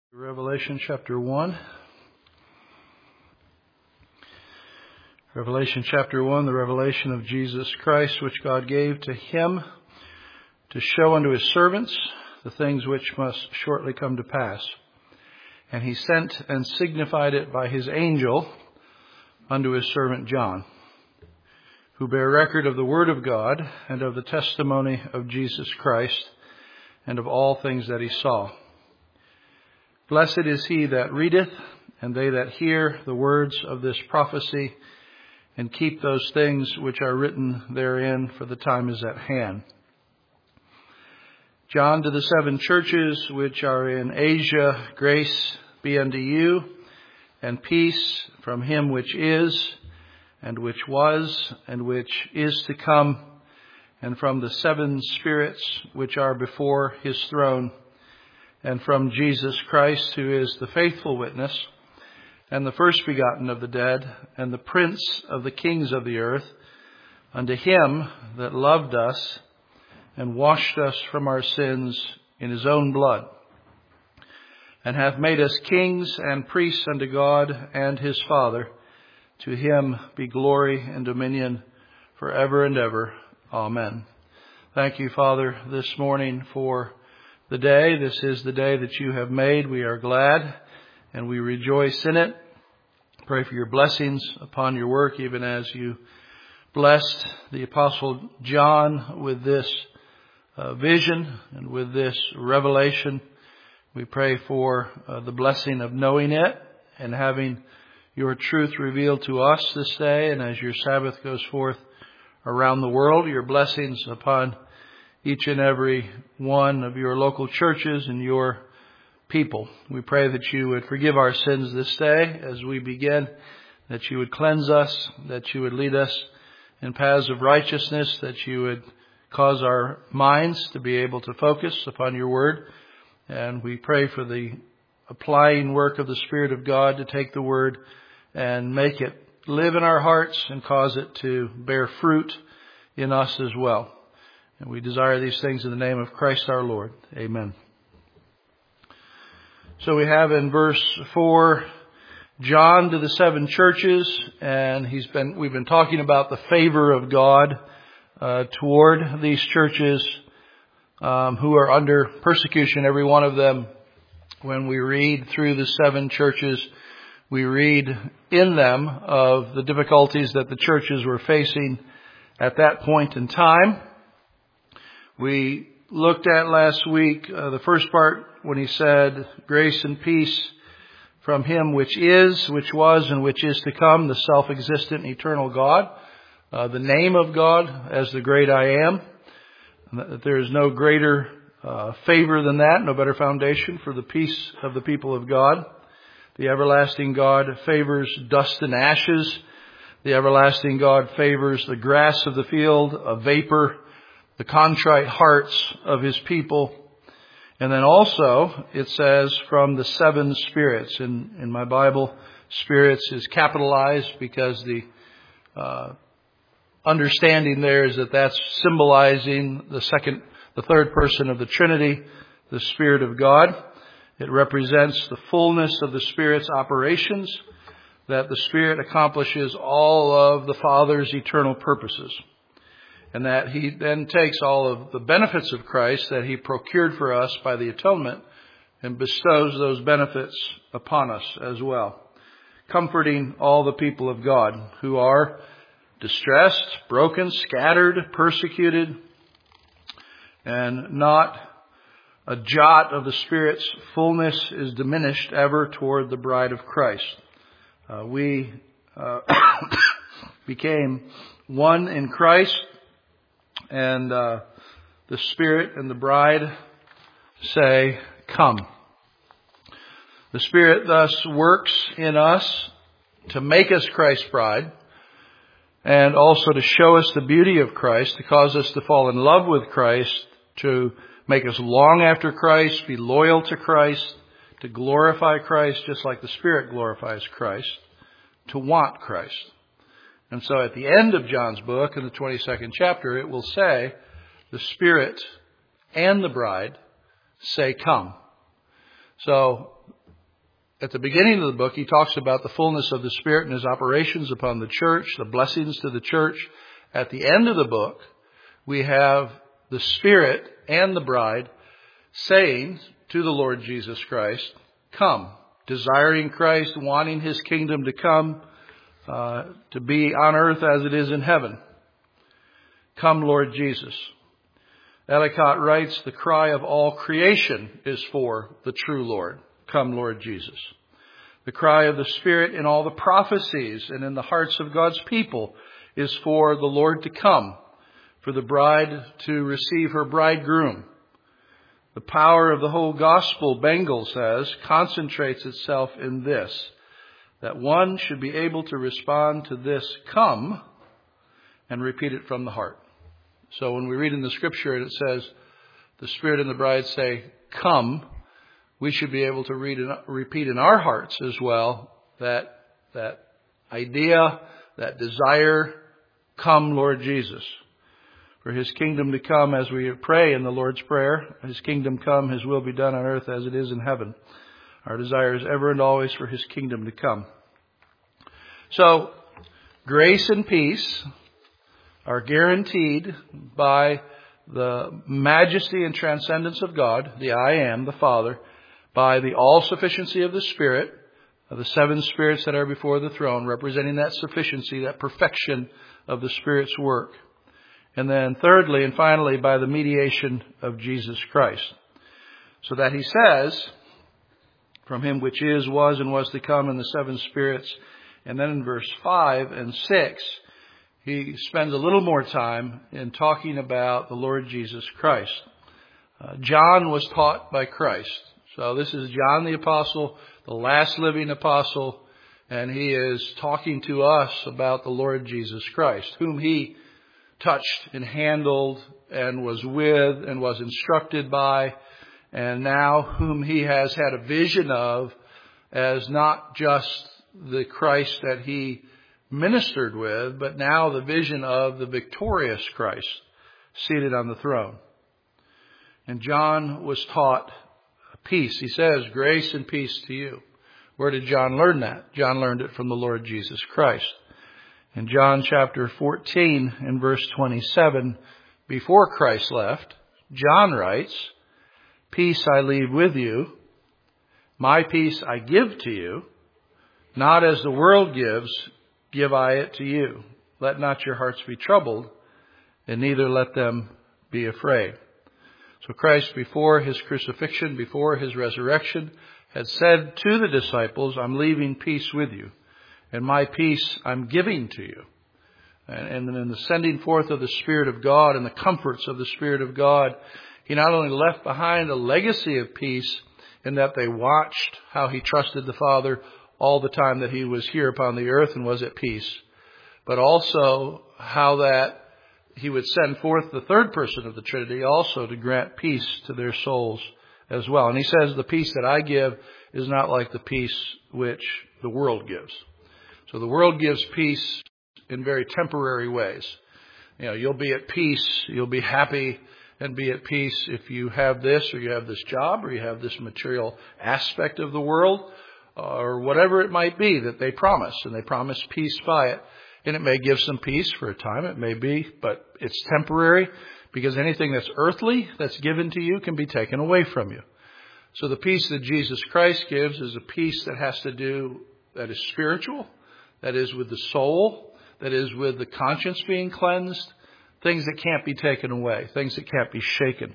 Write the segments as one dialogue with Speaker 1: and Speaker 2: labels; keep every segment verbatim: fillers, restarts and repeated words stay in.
Speaker 1: Revelation chapter one. Revelation chapter one, the revelation of Jesus Christ, which God gave to him to show unto his servants the things which must shortly come to pass. And he sent and signified it by his angel unto his servant John, who bear record of the word of God and of the testimony of Jesus Christ and of all things that he saw. Blessed is he that readeth, and they that hear the words of this prophecy, and keep those things which are written therein, for the time is at hand. John, to the seven churches which are in Asia, grace be unto you, and peace from him which is, and which was, and which is to come, and from the seven spirits which are before his throne, and from Jesus Christ, who is the faithful witness, and the first begotten of the dead, and the prince of the kings of the earth, unto him that loved us, and washed us from our sins in his own blood, and hath made us kings and priests unto God and his Father. To him be glory and dominion forever and ever. Amen. Thank you, Father, this morning for the day. This is the day that you have made. We are glad and we rejoice in it. Pray for your blessings upon your work, even as you blessed the Apostle John with this uh, vision and with this revelation. We pray for uh, the blessing of knowing it and having your truth revealed to us this day. And as your Sabbath goes forth around the world, your blessings upon each and every one of your local churches and your people. We pray that you would forgive our sins this day as we begin, that you would cleanse us, that you would lead us in paths of righteousness, that you would cause our minds to be able to focus upon your word. And we pray for the applying work of the Spirit of God to take the word and make it live in our hearts and cause it to bear fruit in us as well. And we desire these things in the name of Christ our Lord. Amen. So we have in verse four, John to the seven churches, and he's been we've been talking about the favor of God uh, toward these churches um, who are under persecution, every one of them. When we read through the seven churches, we read in them of the difficulties that the churches were facing at that point in time. We looked at last week uh, the first part when he said, grace and peace from him which is, which was, and which is to come, the self-existent eternal God, uh, the name of God as the great I am. That there is no greater uh, favor than that, no better foundation for the peace of the people of God. The everlasting God favors dust and ashes. The everlasting God favors the grass of the field, a vapor, the contrite hearts of his people. And then also it says from the seven spirits. In, in my Bible, spirits is capitalized because the uh, understanding there is that that's symbolizing the second, the third person of the Trinity, the Spirit of God. It represents the fullness of the Spirit's operations, that the Spirit accomplishes all of the Father's eternal purposes. And that he then takes all of the benefits of Christ that he procured for us by the atonement and bestows those benefits upon us as well, comforting all the people of God who are distressed, broken, scattered, persecuted, and not a jot of the Spirit's fullness is diminished ever toward the bride of Christ. Uh, we uh, became one in Christ. And uh, the Spirit and the bride say, come. The Spirit thus works in us to make us Christ's bride, and also to show us the beauty of Christ, to cause us to fall in love with Christ, to make us long after Christ, be loyal to Christ, to glorify Christ just like the Spirit glorifies Christ, to want Christ. And so at the end of John's book, in the twenty-second chapter, it will say, the Spirit and the bride say, come. So at the beginning of the book, he talks about the fullness of the Spirit and his operations upon the church, the blessings to the church. At the end of the book, we have the Spirit and the bride saying to the Lord Jesus Christ, come, desiring Christ, wanting his kingdom to come, uh, to be on earth as it is in heaven. Come, Lord Jesus. Ellicott writes, the cry of all creation is for the true Lord. Come, Lord Jesus. The cry of the Spirit in all the prophecies and in the hearts of God's people is for the Lord to come, for the bride to receive her bridegroom. The power of the whole gospel, Bengel says, concentrates itself in this, that one should be able to respond to this come and repeat it from the heart. So when we read in the scripture and it says, the Spirit and the bride say, come, we should be able to read and repeat in our hearts as well that, that idea, that desire, come, Lord Jesus. For his kingdom to come, as we pray in the Lord's Prayer, his kingdom come, his will be done on earth as it is in heaven. Our desire is ever and always for his kingdom to come. So, grace and peace are guaranteed by the majesty and transcendence of God, the I Am, the Father, by the all-sufficiency of the Spirit, of the seven spirits that are before the throne, representing that sufficiency, that perfection of the Spirit's work. And then thirdly and finally, by the mediation of Jesus Christ. So that he says, from him which is, was, and was to come, in the seven spirits. And then in verse five and six, he spends a little more time in talking about the Lord Jesus Christ. Uh, John was taught by Christ. So this is John the Apostle, the last living apostle, and he is talking to us about the Lord Jesus Christ, whom he touched and handled and was with and was instructed by, and now whom he has had a vision of as not just the Christ that he ministered with, but now the vision of the victorious Christ seated on the throne. And John was taught peace. He says, grace and peace to you. Where did John learn that? John learned it from the Lord Jesus Christ. In John chapter fourteen and verse twenty-seven, before Christ left, John writes, peace I leave with you, my peace I give to you, not as the world gives, give I it to you. Let not your hearts be troubled, and neither let them be afraid. So Christ, before his crucifixion, before his resurrection, had said to the disciples, I'm leaving peace with you, and my peace I'm giving to you. And, and in the sending forth of the Spirit of God and the comforts of the Spirit of God, he not only left behind a legacy of peace in that they watched how he trusted the Father all the time that he was here upon the earth and was at peace, but also how that he would send forth the third person of the Trinity also to grant peace to their souls as well. And he says, the peace that I give is not like the peace which the world gives. So the world gives peace in very temporary ways. You know, you'll be at peace, you'll be happy and be at peace if you have this, or you have this job, or you have this material aspect of the world, or whatever it might be that they promise. And they promise peace by it. And it may give some peace for a time, it may be, but it's temporary, because anything that's earthly that's given to you can be taken away from you. So the peace that Jesus Christ gives is a peace that has to do, that is spiritual, that is with the soul, that is with the conscience being cleansed, things that can't be taken away, things that can't be shaken.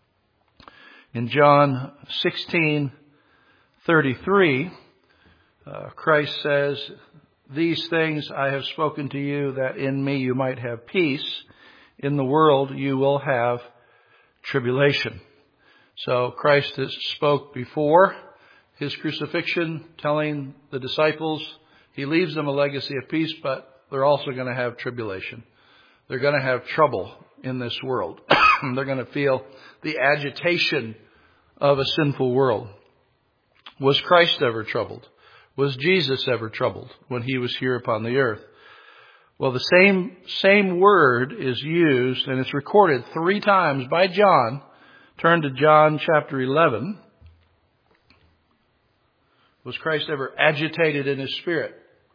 Speaker 1: In John sixteen thirty-three, uh, Christ says, these things I have spoken to you, that in me you might have peace. In the world you will have tribulation. So Christ has spoke before his crucifixion, telling the disciples, he leaves them a legacy of peace, but they're also going to have tribulation. They're going to have trouble in this world. They're going to feel the agitation of a sinful world. Was Christ ever troubled? Was Jesus ever troubled when he was here upon the earth? Well, the same, same word is used, and it's recorded three times by John. Turn to John chapter eleven. Was Christ ever agitated in his spirit?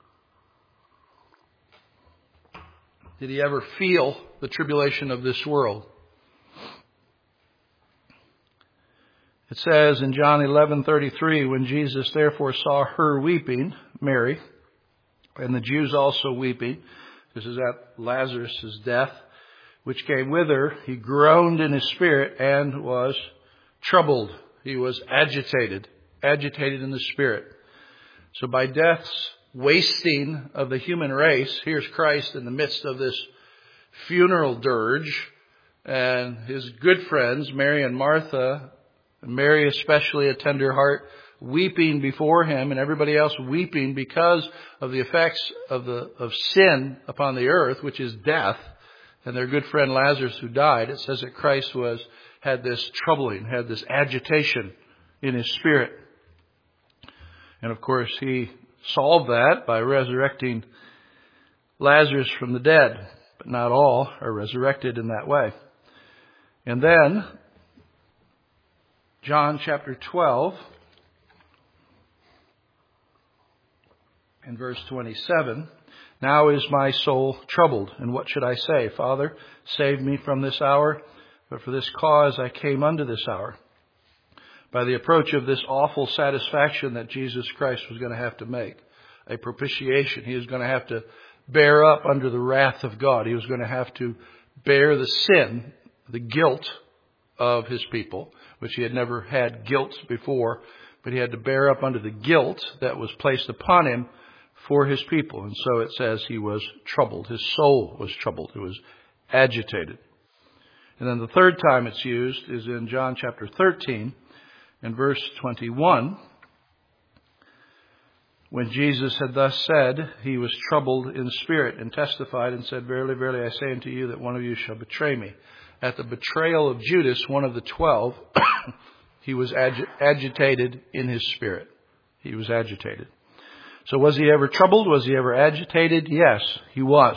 Speaker 1: Did he ever feel the tribulation of this world? It says in John eleven thirty-three, when Jesus therefore saw her weeping, Mary, and the Jews also weeping, this is at Lazarus' death, which came with her, he groaned in his spirit and was troubled. He was agitated, agitated in the spirit. So by death's wasting of the human race, here's Christ in the midst of this funeral dirge, and his good friends, Mary and Martha, Mary especially a tender heart, weeping before him, and everybody else weeping because of the effects of the of sin upon the earth, which is death, and their good friend Lazarus who died. It says that Christ was had this troubling, had this agitation in his spirit. And of course, he solved that by resurrecting Lazarus from the dead. But not all are resurrected in that way. And then, John chapter twelve, in verse twenty-seven, now is my soul troubled, and what should I say? Father, save me from this hour, but for this cause I came unto this hour. By the approach of this awful satisfaction that Jesus Christ was going to have to make, a propitiation. He was going to have to bear up under the wrath of God. He was going to have to bear the sin, the guilt of his people, which he had never had guilt before, but he had to bear up under the guilt that was placed upon him for his people. And so it says he was troubled. His soul was troubled. It was agitated. And then the third time it's used is in John chapter thirteen, in verse twenty-one. When Jesus had thus said, he was troubled in spirit and testified and said, verily, verily, I say unto you that one of you shall betray me. At the betrayal of Judas, one of the twelve, he was agi- agitated in his spirit. He was agitated. So was he ever troubled? Was he ever agitated? Yes, he was.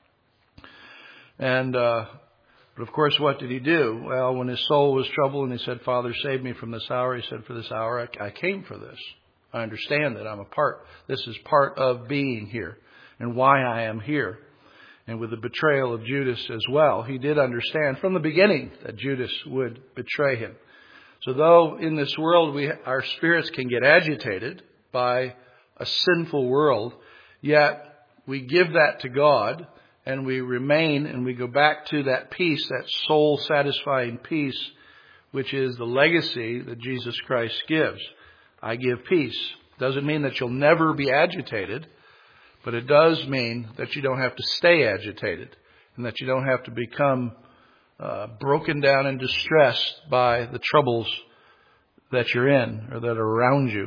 Speaker 1: And, uh, but of course, what did he do? Well, when his soul was troubled and he said, Father, save me from this hour, he said, for this hour I, I came for this. I understand that I'm a part. This is part of being here and why I am here. And with the betrayal of Judas as well, he did understand from the beginning that Judas would betray him. So though in this world we our spirits can get agitated by a sinful world, yet we give that to God and we remain and we go back to that peace, that soul-satisfying peace, which is the legacy that Jesus Christ gives. I give peace. Doesn't mean that you'll never be agitated, but it does mean that you don't have to stay agitated and that you don't have to become uh, broken down and distressed by the troubles that you're in or that are around you.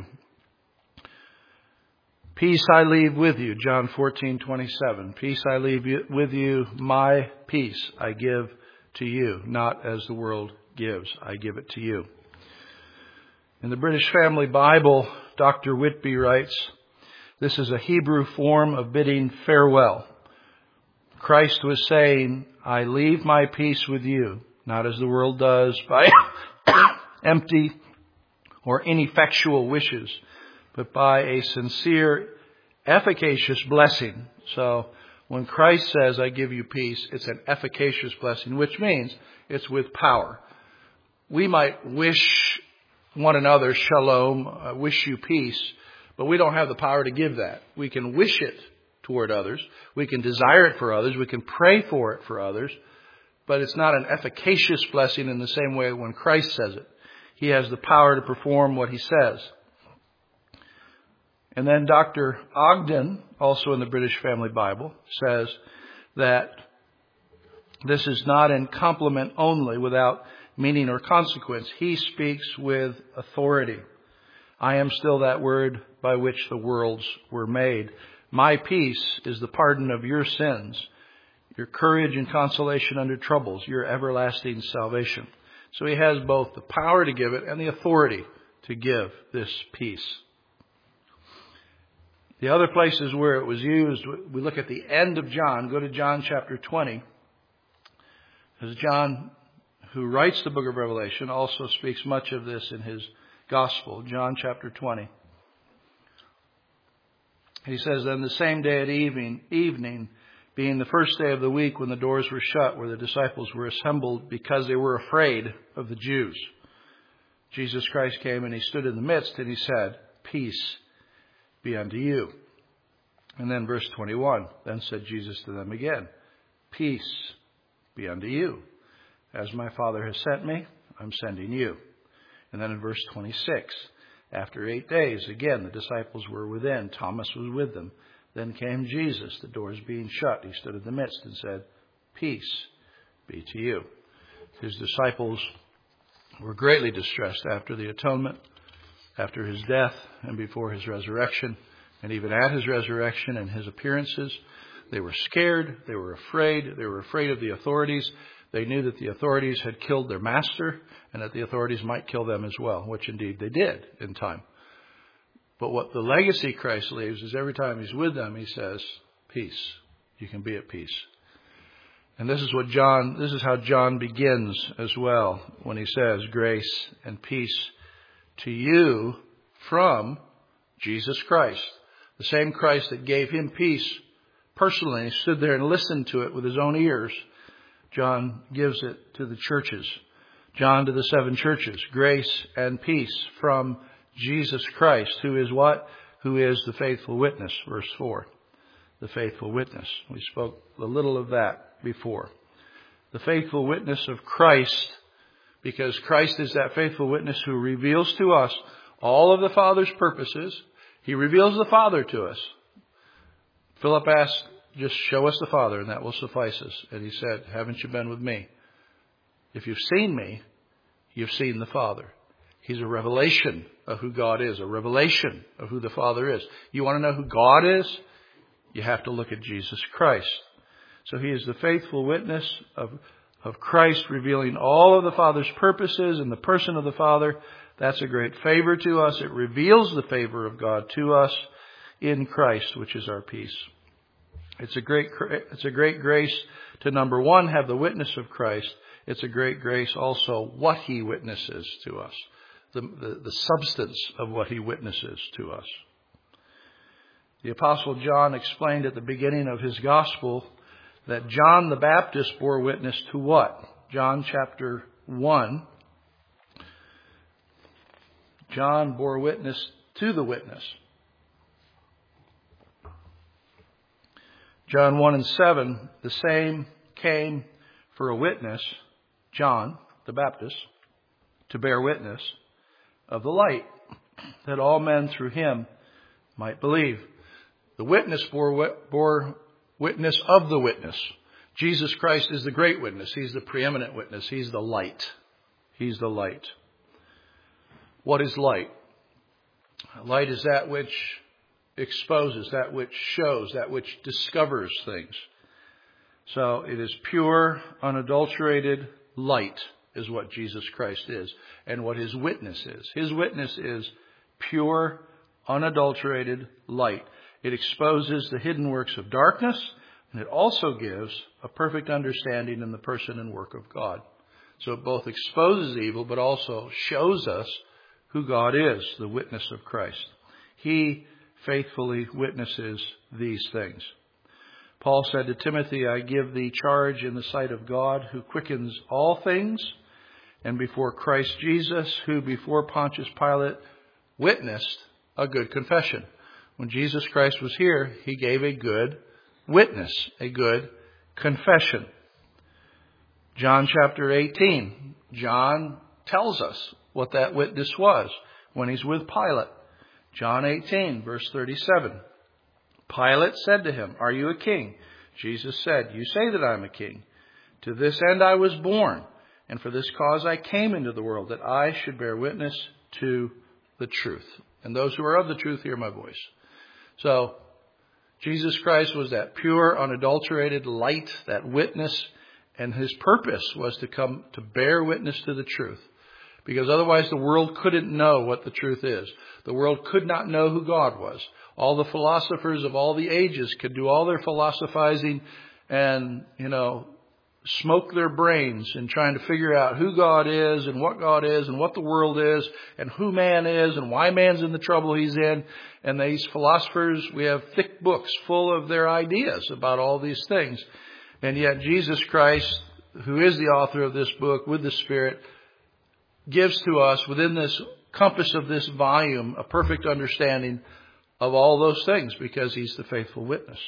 Speaker 1: Peace I leave with you, John fourteen twenty-seven. Peace I leave with you, my peace I give to you, not as the world gives. I give it to you. In the British Family Bible, Doctor Whitby writes, this is a Hebrew form of bidding farewell. Christ was saying, I leave my peace with you, not as the world does by empty or ineffectual wishes, but by a sincere, efficacious blessing. So when Christ says, I give you peace, it's an efficacious blessing, which means it's with power. We might wish one another shalom, uh, wish you peace, but we don't have the power to give that. We can wish it toward others. We can desire it for others. We can pray for it for others, but it's not an efficacious blessing in the same way when Christ says it. He has the power to perform what he says. And then Doctor Ogden, also in the British Family Bible, says that this is not in compliment only without meaning or consequence. He speaks with authority. I am still that word by which the worlds were made. My peace is the pardon of your sins, your courage and consolation under troubles, your everlasting salvation. So he has both the power to give it and the authority to give this peace. The other places where it was used, we look at the end of John. Go to John chapter twenty. As John, who writes the book of Revelation, also speaks much of this in his gospel. John chapter twenty. He says, then the same day at evening, evening, being the first day of the week when the doors were shut, where the disciples were assembled because they were afraid of the Jews, Jesus Christ came and he stood in the midst and he said, peace be unto you. And then verse twenty-one, then said Jesus to them again, peace be unto you. As my Father has sent me, I'm sending you. And then in verse twenty-six, after eight days, again, the disciples were within. Thomas was with them. Then came Jesus, the doors being shut. He stood in the midst and said, peace be to you. His disciples were greatly distressed after the atonement, after his death and before his resurrection, and even at his resurrection and his appearances. They were scared. They were afraid. They were afraid of the authorities. They knew that the authorities had killed their master and that the authorities might kill them as well, which indeed they did in time. But what the legacy Christ leaves is every time he's with them, he says, peace. You can be at peace. And this is what John, this is how John begins as well when he says, grace and peace to you from Jesus Christ. The same Christ that gave him peace personally. He stood there and listened to it with his own ears. John gives it to the churches. John to the seven churches. Grace and peace from Jesus Christ, who is what? Who is the faithful witness. Verse four. The faithful witness. We spoke a little of that before. The faithful witness of Christ, because Christ is that faithful witness who reveals to us all of the Father's purposes. He reveals the Father to us. Philip asked, just show us the Father and that will suffice us. And he said, haven't you been with me? If you've seen me, you've seen the Father. He's a revelation of who God is, a revelation of who the Father is. You want to know who God is? You have to look at Jesus Christ. So he is the faithful witness of, of Christ, revealing all of the Father's purposes in the person of the Father. That's a great favor to us. It reveals the favor of God to us in Christ, which is our peace. It's a great, it's a great grace to, number one, have the witness of Christ. It's a great grace also what he witnesses to us, the, the, the substance of what he witnesses to us. The Apostle John explained at the beginning of his gospel that John the Baptist bore witness to what? John chapter one. John bore witness to the witness. John one and seven, the same came for a witness, John the Baptist, to bear witness of the light, that all men through him might believe. The witness bore, bore witness of the witness. Jesus Christ is the great witness. He's the preeminent witness. He's the light. He's the light. What is light? Light is that which exposes, that which shows, that which discovers things. So it is pure, unadulterated light is what Jesus Christ is and what his witness is. His witness is pure, unadulterated light. It exposes the hidden works of darkness, and it also gives a perfect understanding in the person and work of God. So it both exposes evil, but also shows us who God is, the witness of Christ. He faithfully witnesses these things. Paul said to Timothy, I give thee charge in the sight of God, who quickens all things, and before Christ Jesus, who before Pontius Pilate witnessed a good confession. When Jesus Christ was here, he gave a good witness, a good confession. John chapter eighteen, John tells us what that witness was when he's with Pilate. John eighteen, verse thirty-seven. Pilate said to him, are you a king? Jesus said, you say that I'm a king. To this end I was born, and for this cause I came into the world, that I should bear witness to the truth. And those who are of the truth hear my voice. So, Jesus Christ was that pure, unadulterated light, that witness, and his purpose was to come to bear witness to the truth. Because otherwise the world couldn't know what the truth is. The world could not know who God was. All the philosophers of all the ages could do all their philosophizing and, you know, smoke their brains in trying to figure out who God is and what God is and what the world is and who man is and why man's in the trouble he's in. And these philosophers, we have thick books full of their ideas about all these things. And yet Jesus Christ, who is the author of this book with the Spirit, gives to us within this compass of this volume a perfect understanding of all those things because he's the faithful witness.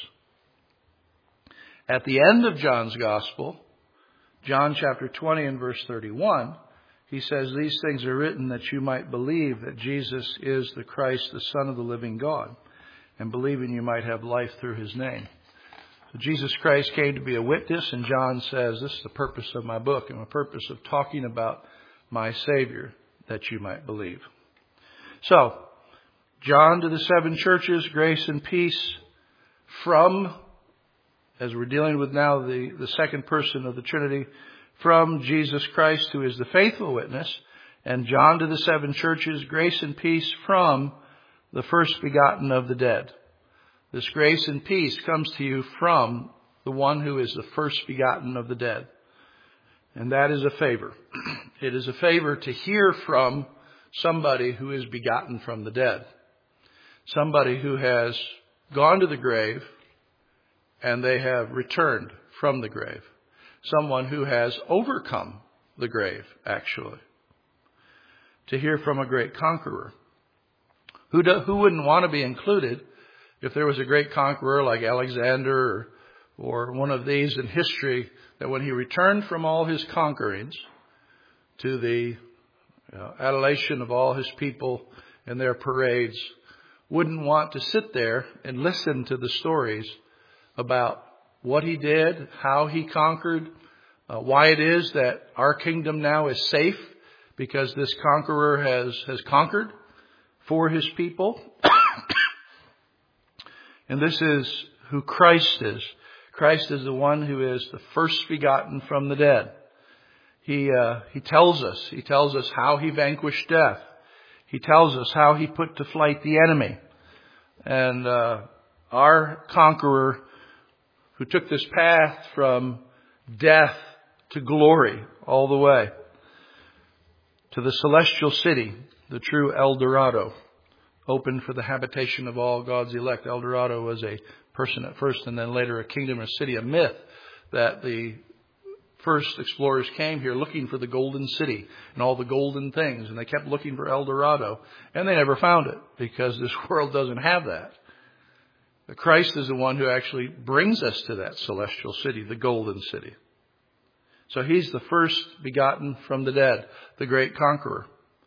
Speaker 1: At the end of John's Gospel, John chapter twenty and verse thirty-one, he says, "These things are written that you might believe that Jesus is the Christ, the Son of the living God, and believing you might have life through his name." So Jesus Christ came to be a witness, and John says, this is the purpose of my book and the purpose of talking about my Savior, that you might believe. So, John to the seven churches, grace and peace from, as we're dealing with now the, the second person of the Trinity, from Jesus Christ, who is the faithful witness, and John to the seven churches, grace and peace from the first begotten of the dead. This grace and peace comes to you from the one who is the first begotten of the dead. And that is a favor. It is a favor to hear from somebody who is begotten from the dead. Somebody who has gone to the grave and they have returned from the grave. Someone who has overcome the grave, actually. To hear from a great conqueror. Who, do, who wouldn't want to be included if there was a great conqueror like Alexander or, or one of these in history, that when he returned from all his conquerings to the you know, adulation of all his people and their parades, wouldn't want to sit there and listen to the stories about what he did, how he conquered, uh, why it is that our kingdom now is safe because this conqueror has, has conquered for his people. And this is who Christ is. Christ is the one who is the first begotten from the dead. He, uh, he tells us, he tells us how he vanquished death. He tells us how he put to flight the enemy. And, uh, our conqueror who took this path from death to glory all the way to the celestial city, the true El Dorado, opened for the habitation of all God's elect. El Dorado was a person at first and then later a kingdom, a city, a myth that the first explorers came here looking for the golden city and all the golden things, and they kept looking for El Dorado, and they never found it because this world doesn't have that. But Christ is the one who actually brings us to that celestial city, the golden city. So he's the first begotten from the dead, the great conqueror.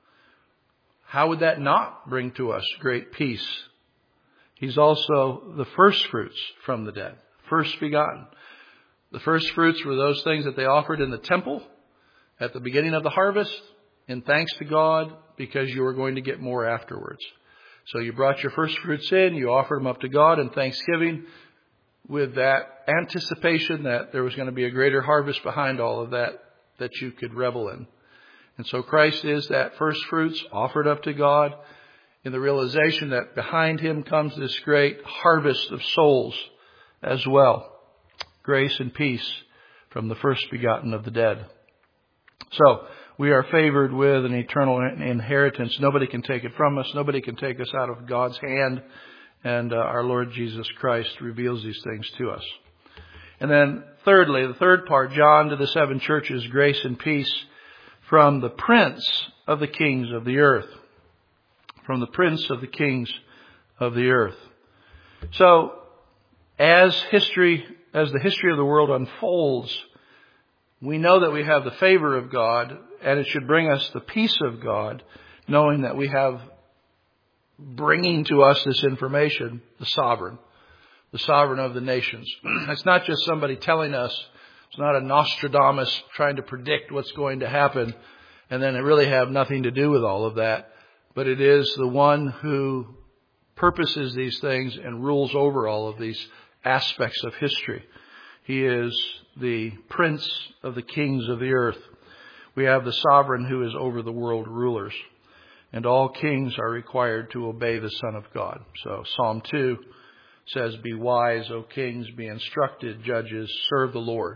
Speaker 1: How would that not bring to us great peace? He's also the first fruits from the dead, first begotten. The first fruits were those things that they offered in the temple at the beginning of the harvest, in thanks to God, because you were going to get more afterwards. So you brought your first fruits in, you offered them up to God in thanksgiving with that anticipation that there was going to be a greater harvest behind all of that that you could revel in. And so Christ is that first fruits offered up to God in the realization that behind him comes this great harvest of souls as well. Grace and peace from the first begotten of the dead. So we are favored with an eternal inheritance. Nobody can take it from us. Nobody can take us out of God's hand. And uh, our Lord Jesus Christ reveals these things to us. And then thirdly, the third part, John to the seven churches, grace and peace from the Prince of the kings of the earth. From the Prince of the kings of the earth. So as history, as the history of the world unfolds, we know that we have the favor of God, and it should bring us the peace of God, knowing that we have bringing to us this information, the sovereign, the sovereign of the nations. It's not just somebody telling us. It's not a Nostradamus trying to predict what's going to happen, and then it really have nothing to do with all of that. But it is the one who purposes these things and rules over all of these aspects of history. He is the Prince of the kings of the earth. We have the sovereign who is over the world rulers. And all kings are required to obey the Son of God. So Psalm two says, "Be wise, O kings, be instructed, judges, serve the Lord.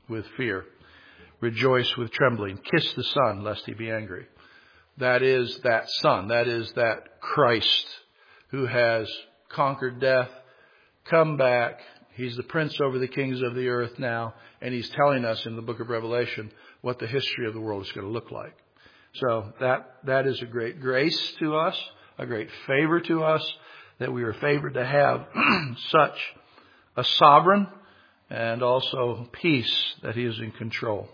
Speaker 1: with fear. Rejoice with trembling. Kiss the Son, lest he be angry. That is that Son. That is that Christ who has conquered death, come back. He's the prince over the kings of the earth now, and he's telling us in the book of Revelation what the history of the world is going to look like. So that that is a great grace to us, a great favor to us, that we are favored to have such a sovereign and also peace that he is in control.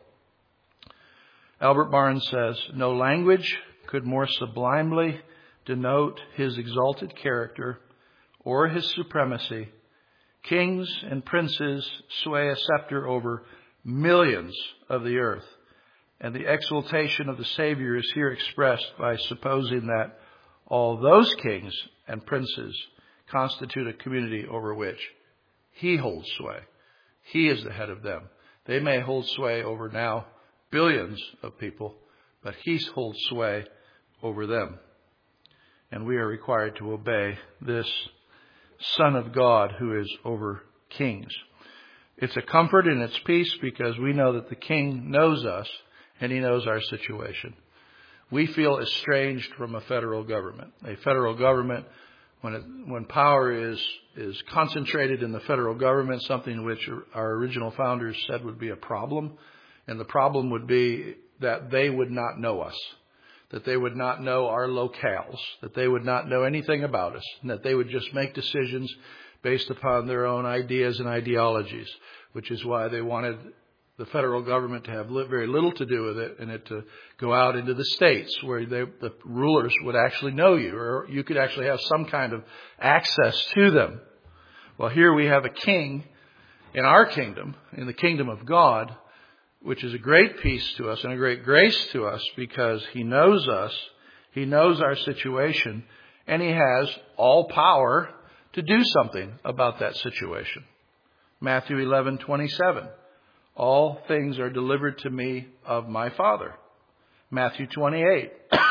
Speaker 1: Albert Barnes says, no language could more sublimely denote his exalted character or his supremacy. Kings and princes sway a scepter over millions of the earth. And the exaltation of the Savior is here expressed by supposing that all those kings and princes constitute a community over which he holds sway. He is the head of them. They may hold sway over now billions of people, but he holds sway over them. And we are required to obey this Son of God who is over kings. It's a comfort and it's peace because we know that the King knows us and he knows our situation. We feel estranged from a federal government. A federal government, when it, when power is is concentrated in the federal government, something which our original founders said would be a problem, and the problem would be that they would not know us, that they would not know our locales, that they would not know anything about us, and that they would just make decisions based upon their own ideas and ideologies, which is why they wanted the federal government to have very little to do with it and it to go out into the states where they, the rulers would actually know you, or you could actually have some kind of access to them. Well, here we have a king in our kingdom, in the kingdom of God, which is a great peace to us and a great grace to us because he knows us, he knows our situation, and he has all power to do something about that situation. Matthew eleven twenty-seven. All things are delivered to me of my Father. Matthew twenty-eight.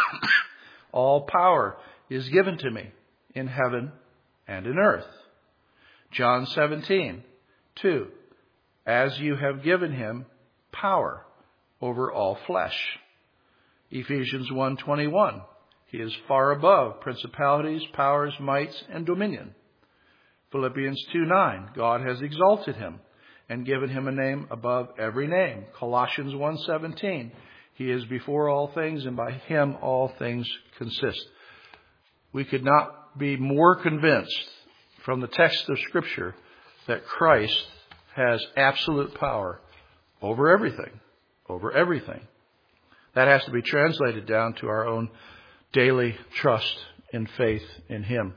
Speaker 1: All power is given to me in heaven and in earth. John seventeen two. As you have given him power over all flesh. Ephesians one twenty-one. He is far above principalities, powers, mights, and dominion. Philippians two nine. God has exalted him and given him a name above every name. Colossians one seventeen. He is before all things, and by him all things consist. We could not be more convinced from the text of Scripture that Christ has absolute power over everything. Over everything. That has to be translated down to our own daily trust and faith in him.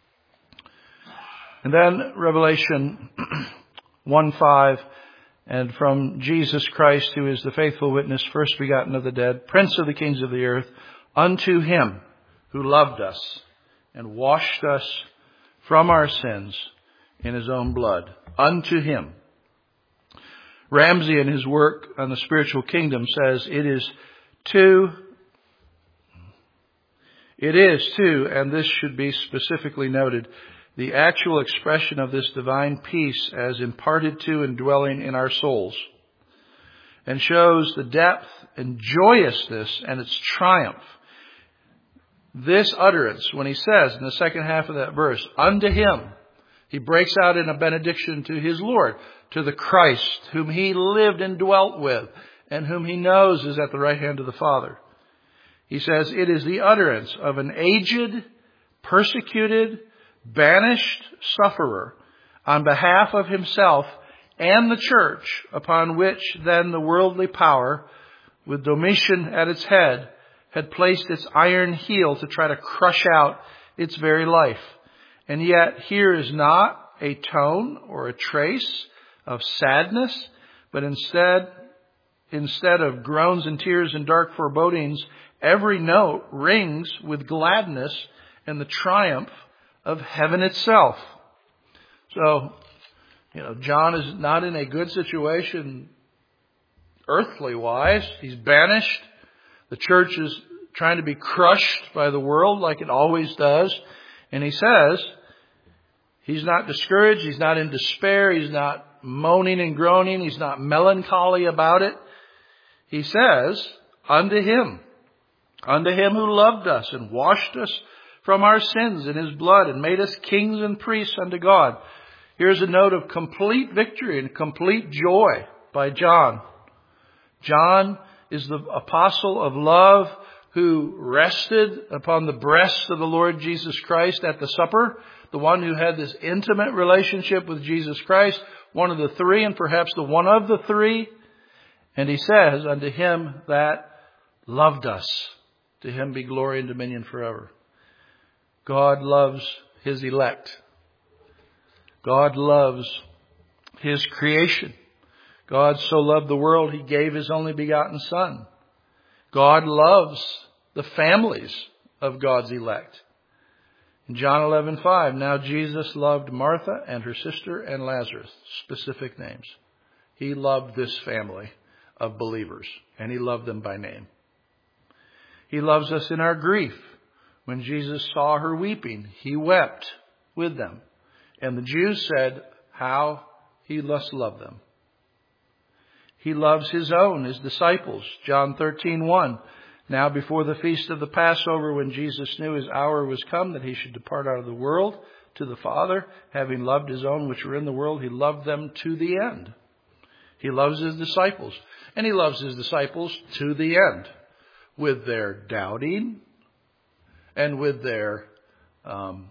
Speaker 1: And then Revelation one five, and from Jesus Christ, who is the faithful witness, first begotten of the dead, Prince of the kings of the earth, unto him who loved us and washed us from our sins in his own blood. Unto him. Ramsey, in his work on the spiritual kingdom, says it is to, it is to, and this should be specifically noted, the actual expression of this divine peace as imparted to and dwelling in our souls, and shows the depth and joyousness and its triumph. This utterance, when he says in the second half of that verse, unto him, he breaks out in a benediction to his Lord, to the Christ, whom he lived and dwelt with, and whom he knows is at the right hand of the Father. He says, it is the utterance of an aged, persecuted, banished sufferer on behalf of himself and the church, upon which then the worldly power, with Domitian at its head, had placed its iron heel to try to crush out its very life. And yet here is not a tone or a trace of sadness, but instead, instead of groans and tears and dark forebodings, every note rings with gladness and the triumph of heaven itself. So, you know, John is not in a good situation earthly wise. He's banished. The church is trying to be crushed by the world like it always does. And he says, he's not discouraged. He's not in despair. He's not moaning and groaning. He's not melancholy about it. He says, unto him, unto him who loved us and washed us from our sins in his blood and made us kings and priests unto God. Here's a note of complete victory and complete joy by John. John is the apostle of love who rested upon the breast of the Lord Jesus Christ at the supper, the one who had this intimate relationship with Jesus Christ, one of the three and perhaps the one of the three. And he says, unto him that loved us, to him be glory and dominion forever. God loves his elect. God loves his creation. God so loved the world, he gave his only begotten Son. God loves the families of God's elect. In John eleven five, now Jesus loved Martha and her sister and Lazarus, specific names. He loved this family of believers, and he loved them by name. He loves us in our grief. When Jesus saw her weeping, he wept with them. And the Jews said, how he must love them. He loves his own, his disciples. John thirteen one. Now before the feast of the Passover, when Jesus knew his hour was come, that he should depart out of the world to the Father, having loved his own which were in the world, he loved them to the end. He loves his disciples. And he loves his disciples to the end. With their doubting and with their, um,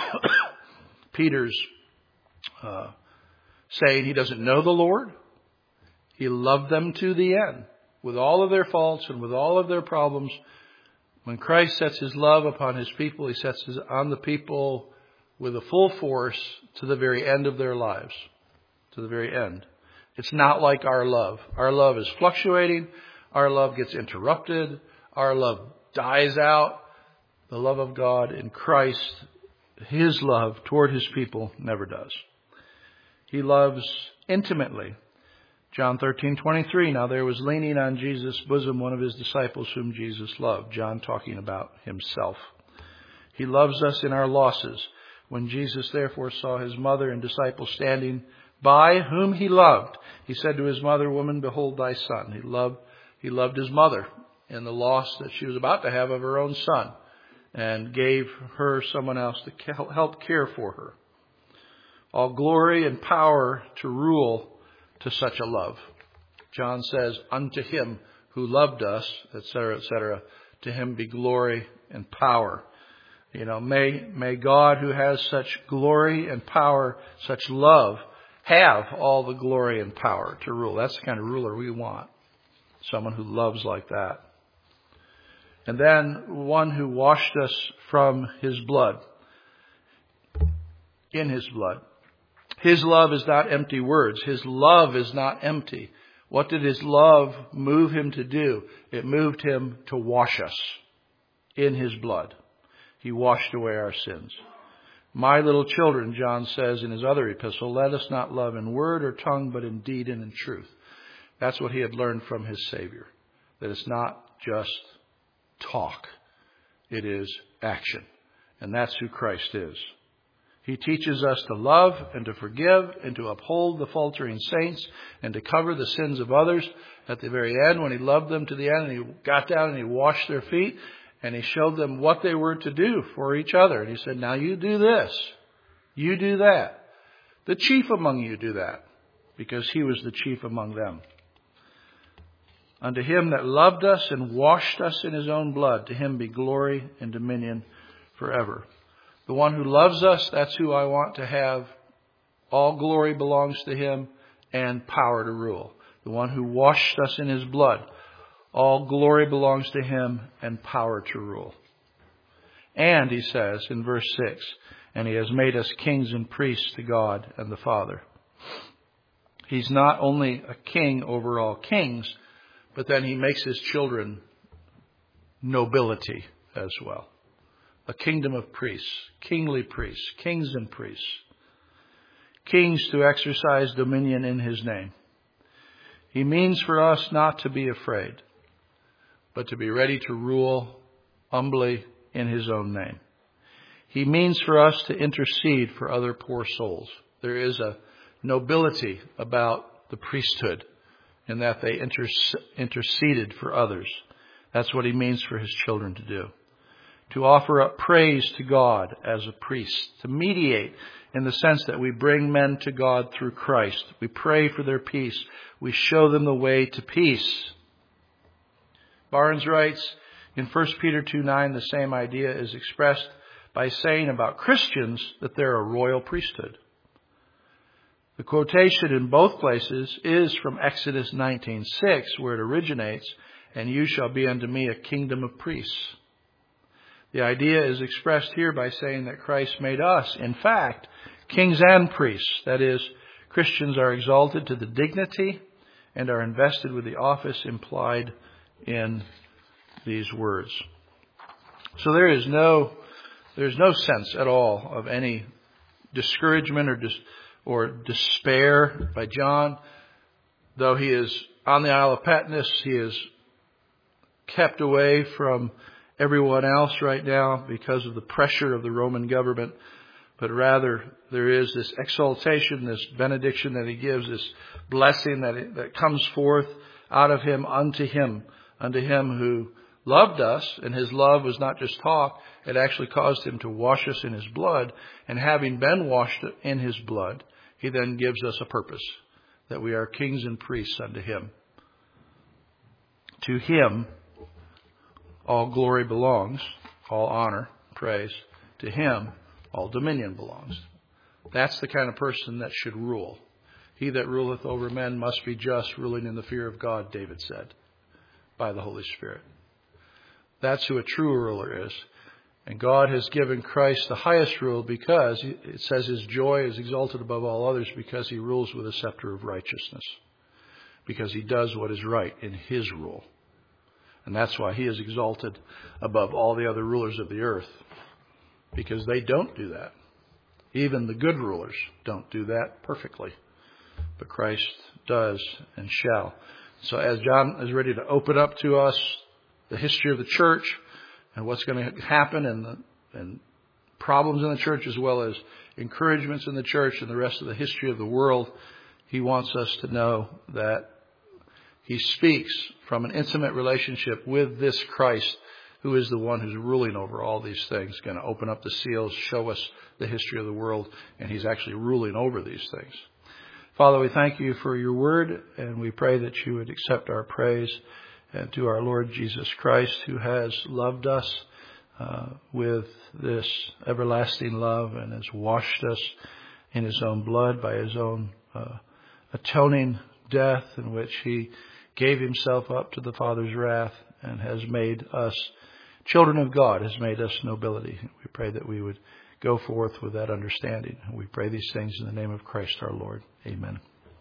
Speaker 1: Peter's uh, saying he doesn't know the Lord. He loved them to the end. With all of their faults and with all of their problems, when Christ sets his love upon his people, he sets it on the people with a full force to the very end of their lives. To the very end. It's not like our love. Our love is fluctuating. Our love gets interrupted. Our love dies out. The love of God in Christ, his love toward his people, never does. He loves intimately. John thirteen twenty-three, now there was leaning on Jesus' bosom one of his disciples whom Jesus loved. John talking about himself. He loves us in our losses. When Jesus therefore saw his mother and disciples standing by whom he loved, he said to his mother, woman, behold thy son. He loved, he loved his mother in the loss that she was about to have of her own son, and gave her someone else to help care for her. All glory and power to rule to such a love. John says, unto him who loved us, et cetera, et cetera, to him be glory and power. You know, may, may God who has such glory and power, such love, have all the glory and power to rule. That's the kind of ruler we want. Someone who loves like that. And then one who washed us from his blood. In his blood. His love is not empty words. His love is not empty. What did his love move him to do? It moved him to wash us in his blood. He washed away our sins. My little children, John says in his other epistle, let us not love in word or tongue, but in deed and in truth. That's what he had learned from his Savior. That it's not just talk. It is action. And that's who Christ is. He teaches us to love and to forgive and to uphold the faltering saints and to cover the sins of others. At the very end, when he loved them to the end, and he got down and he washed their feet and he showed them what they were to do for each other. And he said, now you do this. You do that. The chief among you do that, because he was the chief among them. Unto him that loved us and washed us in his own blood, to him be glory and dominion forever. The one who loves us, that's who I want to have. All glory belongs to him and power to rule. The one who washed us in his blood, all glory belongs to him and power to rule. And he says in verse six, and he has made us kings and priests to God and the Father. He's not only a king over all kings, but then he makes his children nobility as well. A kingdom of priests, kingly priests, kings and priests. Kings to exercise dominion in his name. He means for us not to be afraid, but to be ready to rule humbly in his own name. He means for us to intercede for other poor souls. There is a nobility about the priesthood in that they inter- interceded for others. That's what he means for his children to do. To offer up praise to God as a priest. To mediate in the sense that we bring men to God through Christ. We pray for their peace. We show them the way to peace. Barnes writes in First Peter two nine, the same idea is expressed by saying about Christians that they're a royal priesthood. The quotation in both places is from Exodus nineteen six, where it originates, and you shall be unto me a kingdom of priests. The idea is expressed here by saying that Christ made us, in fact, kings and priests. That is, Christians are exalted to the dignity and are invested with the office implied in these words. So there is no, there's no sense at all of any discouragement or dis, or despair by John. Though he is on the Isle of Patmos, he is kept away from everyone else right now because of the pressure of the Roman government. But rather, there is this exaltation, this benediction that he gives, this blessing that, it, that comes forth out of him unto him, unto him who loved us. And his love was not just talk, it actually caused him to wash us in his blood. And having been washed in his blood, he then gives us a purpose, that we are kings and priests unto him. To him, all glory belongs, all honor, praise. To him, all dominion belongs. That's the kind of person that should rule. He that ruleth over men must be just, ruling in the fear of God, David said, by the Holy Spirit. That's who a true ruler is. And God has given Christ the highest rule because it says his joy is exalted above all others because he rules with a scepter of righteousness. Because he does what is right in his rule. And that's why he is exalted above all the other rulers of the earth. Because they don't do that. Even the good rulers don't do that perfectly. But Christ does and shall. So as John is ready to open up to us the history of the church and what's going to happen and, the, and problems in the church as well as encouragements in the church and the rest of the history of the world, he wants us to know that he speaks from an intimate relationship with this Christ who is the one who's ruling over all these things, going to open up the seals, show us the history of the world, and he's actually ruling over these things. Father, we thank you for your word, and we pray that you would accept our praise and to our Lord Jesus Christ, who has loved us uh, with this everlasting love and has washed us in his own blood by his own uh, atoning death, in which he gave himself up to the Father's wrath and has made us children of God, has made us nobility. We pray that we would go forth with that understanding. We pray these things in the name of Christ our Lord. Amen.